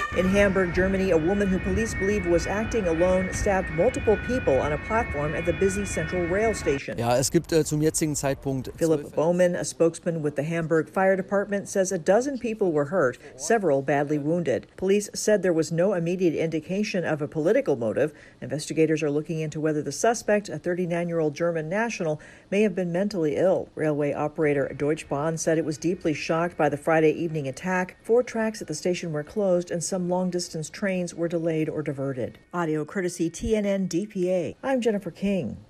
In Hamburg, Germany, a woman who police believe was acting alone stabbed multiple people on a platform at the busy central rail station. Ja, es gibt zum jetzigen Zeitpunkt 12 Philip Bowman, a spokesman with the Hamburg Fire Department, says a dozen people were hurt, several badly wounded. Police said there was no immediate indication of a political motive. Investigators are looking into whether the suspect, a 39-year-old German national, may have been mentally ill. Railway operator Deutsche Bahn said it was deeply shocked by the Friday evening attack. 4 tracks at the station were closed and some long-distance trains were delayed or diverted. Audio courtesy TNN DPA. I'm Jennifer King.